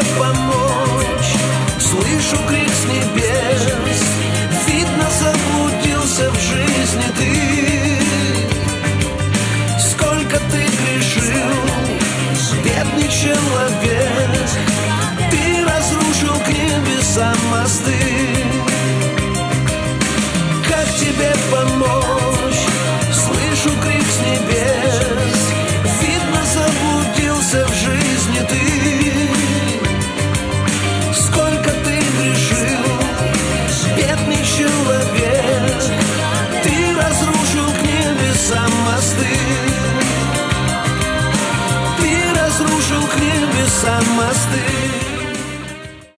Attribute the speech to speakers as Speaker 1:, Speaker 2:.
Speaker 1: помочь. Слышу крик с небес, видно, заблудился в жизни ты. Сколько ты грешил, бедный человек.